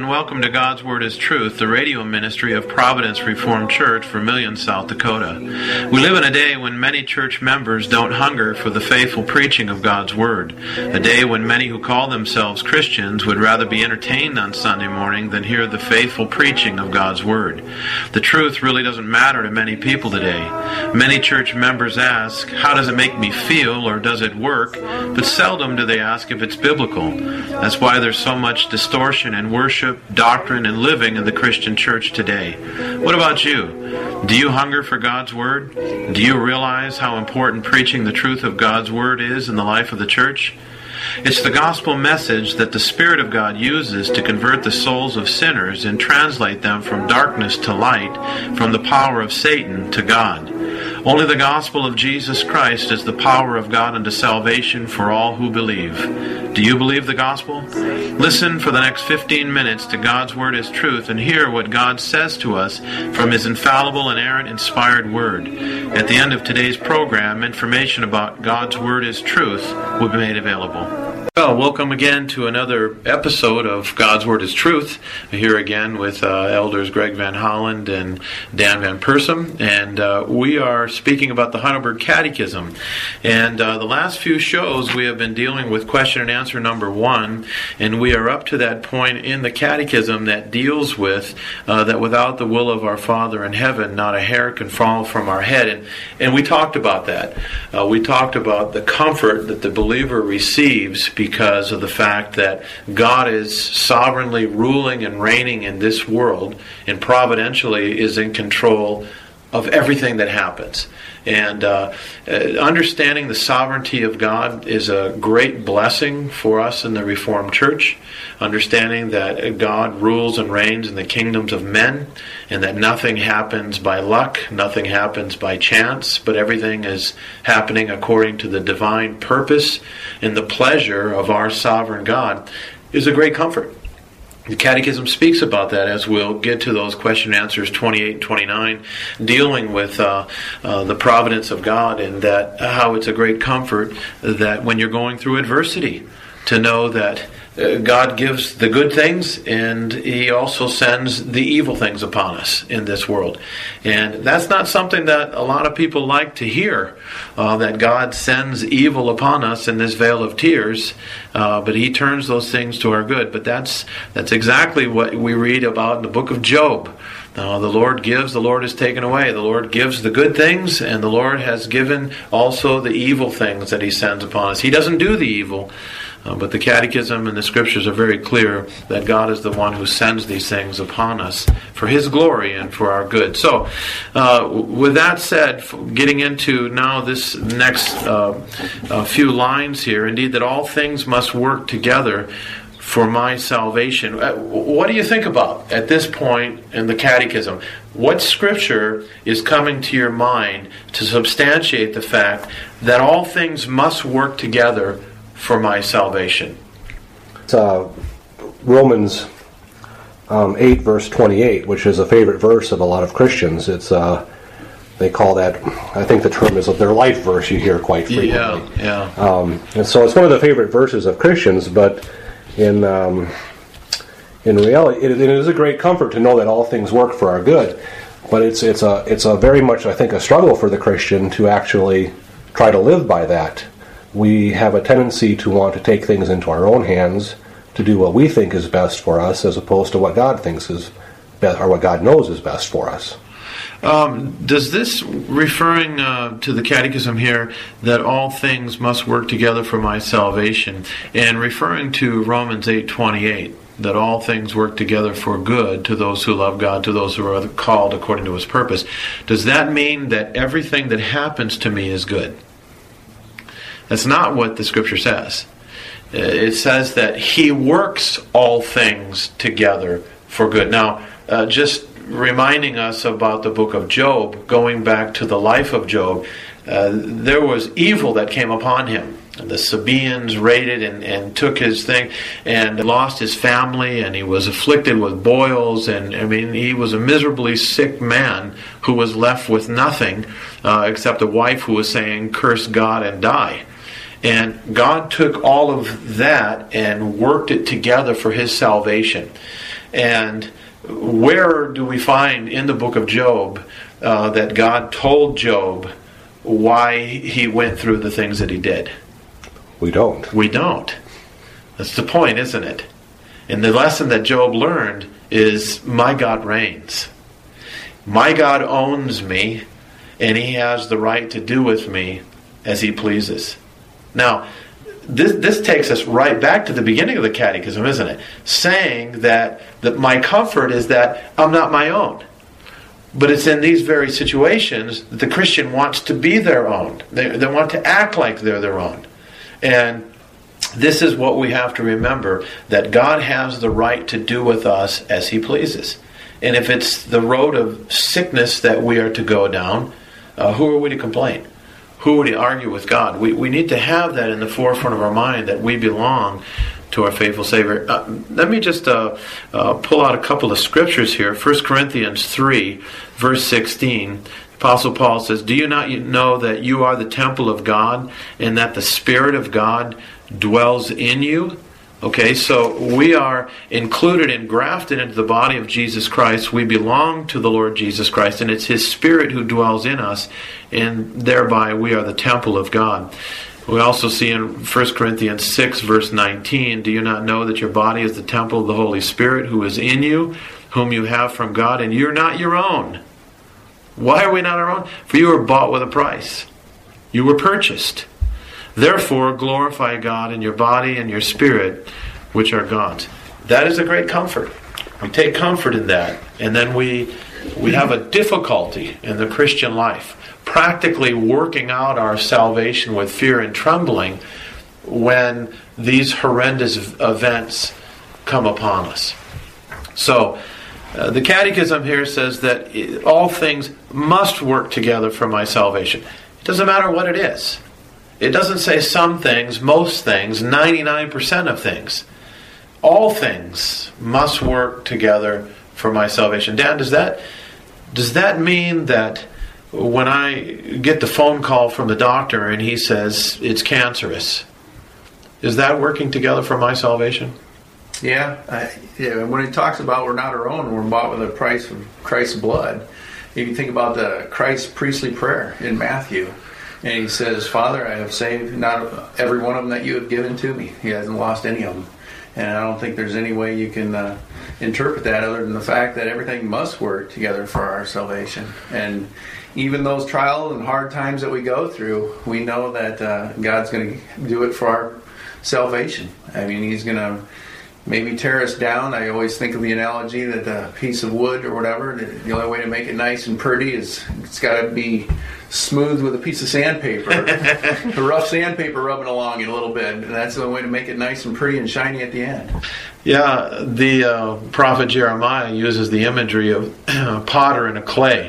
and welcome to God's Word is Truth, the radio ministry of Providence Reformed Church, Vermilion, South Dakota. We live in a day when many church members don't hunger for the faithful preaching of God's Word, a day when many who call themselves Christians would rather be entertained on Sunday morning than hear the faithful preaching of God's Word. The truth really doesn't matter to many people today. Many church members ask, how does it make me feel, or does it work? But seldom do they ask if it's biblical. That's why there's so much distortion in worship, doctrine, and living in the Christian church today. What about you? Do you hunger for God's Word? Do you realize how important preaching the truth of God's Word is in the life of the church? It's the gospel message that the Spirit of God uses to convert the souls of sinners and translate them from darkness to light, from the power of Satan to God. Only the gospel of Jesus Christ is the power of God unto salvation for all who believe. Do you believe the gospel? Listen for the next 15 minutes to God's Word is Truth and hear what God says to us from His infallible, inerrant, inspired Word. At the end of today's program, information about God's Word is Truth will be made available. Well, welcome again to another episode of God's Word is Truth. Here again with Elders Greg Van Holland and Dan Van Persum. And we are speaking about the Heidelberg Catechism. And the last few shows we have been dealing with question and answer number 1. And we are up to that point in the Catechism that deals with that without the will of our Father in heaven, not a hair can fall from our head. And we talked about that. We talked about the comfort that the believer receives because of the fact that God is sovereignly ruling and reigning in this world and providentially is in control of everything that happens. And understanding the sovereignty of God is a great blessing for us in the Reformed Church. Understanding that God rules and reigns in the kingdoms of men, and that nothing happens by luck, nothing happens by chance, but everything is happening according to the divine purpose and the pleasure of our sovereign God is a great comfort. The Catechism speaks about that as we'll get to those question and answers 28 and 29, dealing with the providence of God and that how it's a great comfort that when you're going through adversity, to know that God gives the good things and He also sends the evil things upon us in this world. And that's not something that a lot of people like to hear, that God sends evil upon us in this vale of tears, but He turns those things to our good. But that's exactly what we read about in the book of Job. The Lord gives, the Lord has taken away. The Lord gives the good things, and the Lord has given also the evil things that He sends upon us. He doesn't do the evil, but the Catechism and the Scriptures are very clear that God is the one who sends these things upon us for His glory and for our good. So, with that said, getting into now this next few lines here, indeed that all things must work together for my salvation. What do you think about at this point in the Catechism? What Scripture is coming to your mind to substantiate the fact that all things must work together for my salvation? It's Romans 8 verse 28, which is a favorite verse of a lot of Christians. It's they call that, I think the term is their life verse you hear quite frequently. Yeah. And so it's one of the favorite verses of Christians, but in reality, it is a great comfort to know that all things work for our good. But it's a very much, I think, a struggle for the Christian to actually try to live by that. We have a tendency to want to take things into our own hands, to do what we think is best for us, as opposed to what God thinks is best, or what God knows is best for us. Does this, referring to the Catechism here, that all things must work together for my salvation, and referring to Romans 8:28, that all things work together for good to those who love God, to those who are called according to His purpose, does that mean that everything that happens to me is good? That's not what the Scripture says. It says that He works all things together for good. Now, just reminding us about the book of Job, going back to the life of Job, there was evil that came upon him. The Sabaeans raided and took his thing and lost his family, and he was afflicted with boils, and he was a miserably sick man who was left with nothing except a wife who was saying, "Curse God and die." And God took all of that and worked it together for his salvation. And where do we find in the book of Job that God told Job why he went through the things that he did? We don't. We don't. That's the point, isn't it? And the lesson that Job learned is, my God reigns. My God owns me, and he has the right to do with me as he pleases. Now, this takes us right back to the beginning of the Catechism, isn't it? Saying that my comfort is that I'm not my own. But it's in these very situations that the Christian wants to be their own. They want to act like they're their own. And this is what we have to remember, that God has the right to do with us as he pleases. And if it's the road of sickness that we are to go down, who are we to complain? Who would argue with God? We need to have that in the forefront of our mind, that we belong to our faithful Savior. Let me just pull out a couple of scriptures here. 1 Corinthians 3, verse 16. Apostle Paul says, "Do you not know that you are the temple of God, and that the Spirit of God dwells in you?" Okay, so we are included and grafted into the body of Jesus Christ. We belong to the Lord Jesus Christ, and it's his Spirit who dwells in us, and thereby we are the temple of God. We also see in 1 Corinthians 6, verse 19, "Do you not know that your body is the temple of the Holy Spirit who is in you, whom you have from God, and you're not your own?" Why are we not our own? "For you were bought with a price. You were purchased. Therefore glorify God in your body and your spirit, which are God's." That is a great comfort. We take comfort in that. And then we have a difficulty in the Christian life, practically working out our salvation with fear and trembling when these horrendous events come upon us. So, the Catechism here says that all things must work together for my salvation. It doesn't matter what it is. It doesn't say some things, most things, 99% of things. All things must work together for my salvation. Dan, does that mean that when I get the phone call from the doctor and he says it's cancerous, is that working together for my salvation? Yeah. When it talks about we're not our own, we're bought with a price of Christ's blood. You can think about the Christ priestly prayer in Matthew. And he says, "Father, I have saved not every one of them that you have given to me." He hasn't lost any of them. And I don't think there's any way you can interpret that other than the fact that everything must work together for our salvation. And even those trials and hard times that we go through, we know that God's going to do it for our salvation. I mean, he's going to maybe tear us down. I always think of the analogy that a piece of wood or whatever, the only way to make it nice and pretty is it's got to be smooth with a piece of sandpaper. A rough sandpaper rubbing along it a little bit. And that's the only way to make it nice and pretty and shiny at the end. Yeah, the prophet Jeremiah uses the imagery of a potter and a clay.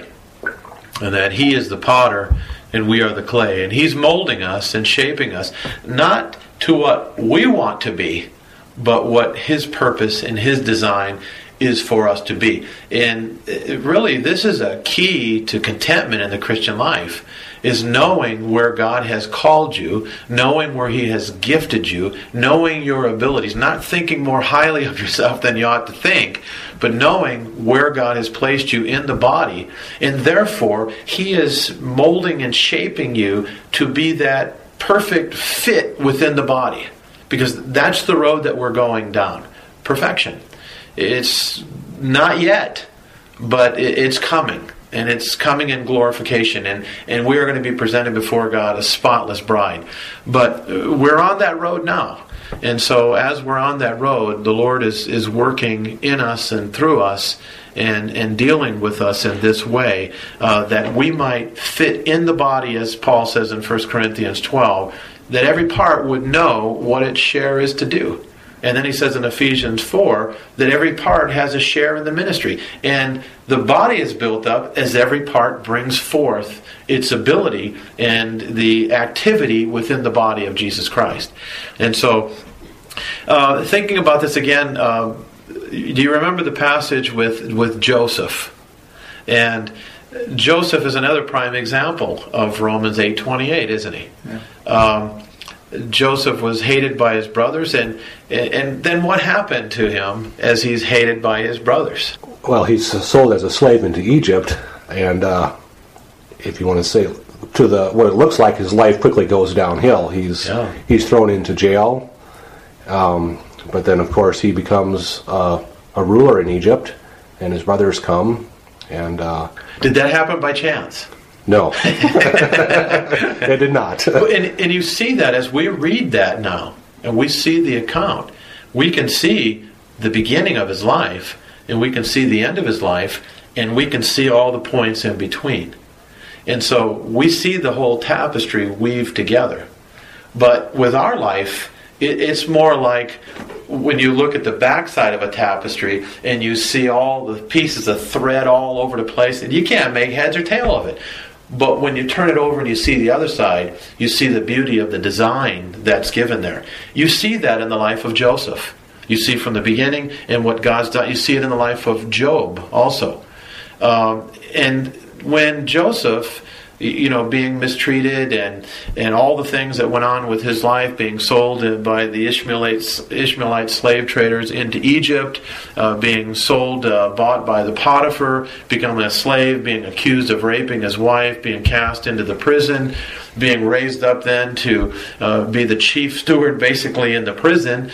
And that he is the potter and we are the clay. And he's molding us and shaping us, not to what we want to be, but what his purpose and his design is for us to be. And really, this is a key to contentment in the Christian life, is knowing where God has called you, knowing where he has gifted you, knowing your abilities, not thinking more highly of yourself than you ought to think, but knowing where God has placed you in the body. And therefore, he is molding and shaping you to be that perfect fit within the body. Because that's the road that we're going down. Perfection. It's not yet, but it's coming. And it's coming in glorification. And we are going to be presented before God a spotless bride. But we're on that road now. And so as we're on that road, the Lord is working in us and through us and dealing with us in this way that we might fit in the body, as Paul says in 1 Corinthians 12, that every part would know what its share is to do. And then he says in Ephesians 4 that every part has a share in the ministry. And the body is built up as every part brings forth its ability and the activity within the body of Jesus Christ. And so, thinking about this again, do you remember the passage with Joseph? And Joseph is another prime example of Romans 8:28, isn't he? Yeah. Joseph was hated by his brothers, and then what happened to him as he's hated by his brothers? Well, he's sold as a slave into Egypt, and if you want to say what it looks like, his life quickly goes downhill. He's thrown into jail, but then of course he becomes a ruler in Egypt, and his brothers come. And did that happen by chance? No, it did not. And you see that as we read that now, and we see the account, we can see the beginning of his life, and we can see the end of his life, and we can see all the points in between. And so we see the whole tapestry weave together. But with our life, it's more like when you look at the backside of a tapestry and you see all the pieces of thread all over the place, and you can't make heads or tail of it. But when you turn it over and you see the other side, you see the beauty of the design that's given there. You see that in the life of Joseph. You see from the beginning and what God's done. You see it in the life of Job also. And when Joseph, being mistreated and all the things that went on with his life, being sold by the Ishmaelite slave traders into Egypt, being sold, bought by the Potiphar, becoming a slave, being accused of raping his wife, being cast into the prison, being raised up then to be the chief steward basically in the prison,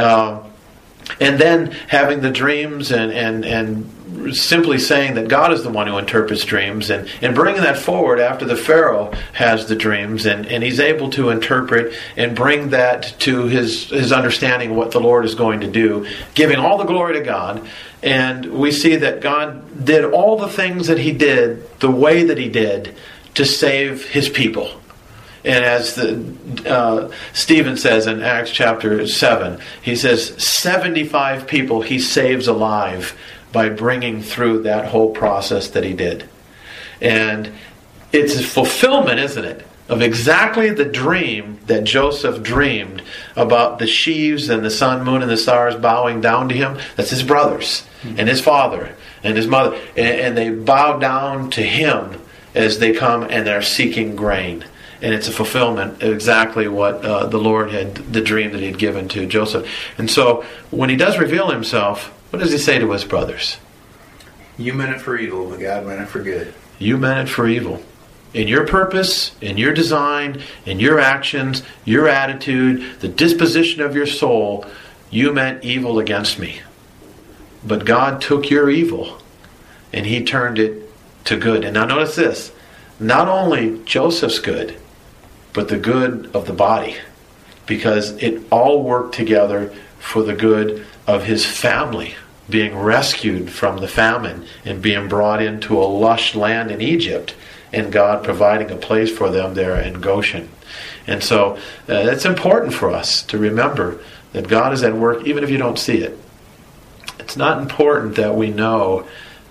and then having the dreams and simply saying that God is the one who interprets dreams, and bringing that forward after the Pharaoh has the dreams, and he's able to interpret and bring that to his understanding of what the Lord is going to do, giving all the glory to God. And we see that God did all the things that he did the way that he did to save his people. And as Stephen says in Acts chapter 7, he says 75 people he saves alive by bringing through that whole process that he did. And it's a fulfillment, isn't it, of exactly the dream that Joseph dreamed about the sheaves and the sun, moon, and the stars bowing down to him. That's his brothers and his father and his mother. And they bow down to him as they come and they're seeking grain. And it's a fulfillment of exactly what the Lord had, the dream that he had given to Joseph. And so when he does reveal himself, what does he say to his brothers? You meant it for evil, but God meant it for good. You meant it for evil. In your purpose, in your design, in your actions, your attitude, the disposition of your soul, you meant evil against me. But God took your evil and he turned it to good. And now notice this. Not only Joseph's good, but the good of the body. Because it all worked together for the good of his family, being rescued from the famine and being brought into a lush land in Egypt, and God providing a place for them there in Goshen. And so it's important for us to remember that God is at work even if you don't see it. It's not important that we know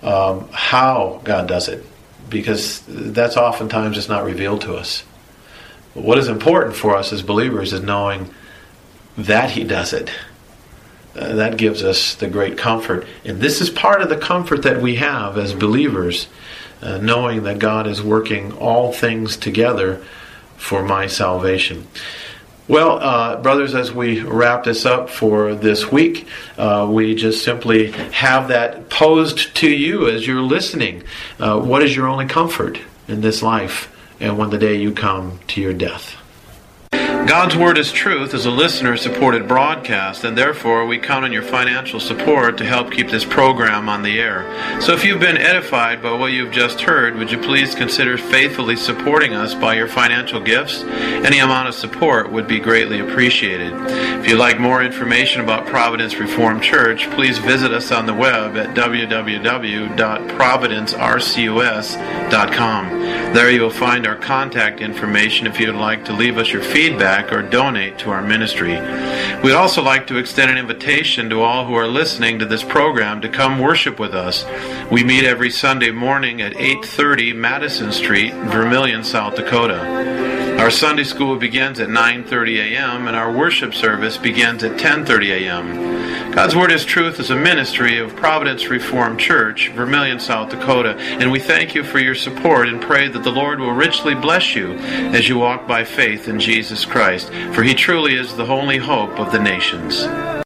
how God does it, because that's oftentimes just not revealed to us. But what is important for us as believers is knowing that he does it. That gives us the great comfort. And this is part of the comfort that we have as believers, knowing that God is working all things together for my salvation. Well, brothers, as we wrap this up for this week, we just simply have that posed to you as you're listening. What is your only comfort in this life and when the day you come to your death? God's Word is Truth is a listener-supported broadcast, and therefore we count on your financial support to help keep this program on the air. So if you've been edified by what you've just heard, would you please consider faithfully supporting us by your financial gifts? Any amount of support would be greatly appreciated. If you'd like more information about Providence Reformed Church, please visit us on the web at www.providencercus.com. There you will find our contact information if you'd like to leave us your feedback or donate to our ministry. We'd also like to extend an invitation to all who are listening to this program to come worship with us. We meet every Sunday morning at 830 Madison Street, Vermillion, South Dakota. Our Sunday school begins at 9:30 a.m. and our worship service begins at 10:30 a.m. God's Word is Truth is a ministry of Providence Reformed Church, Vermilion, South Dakota, and we thank you for your support and pray that the Lord will richly bless you as you walk by faith in Jesus Christ, for He truly is the only hope of the nations.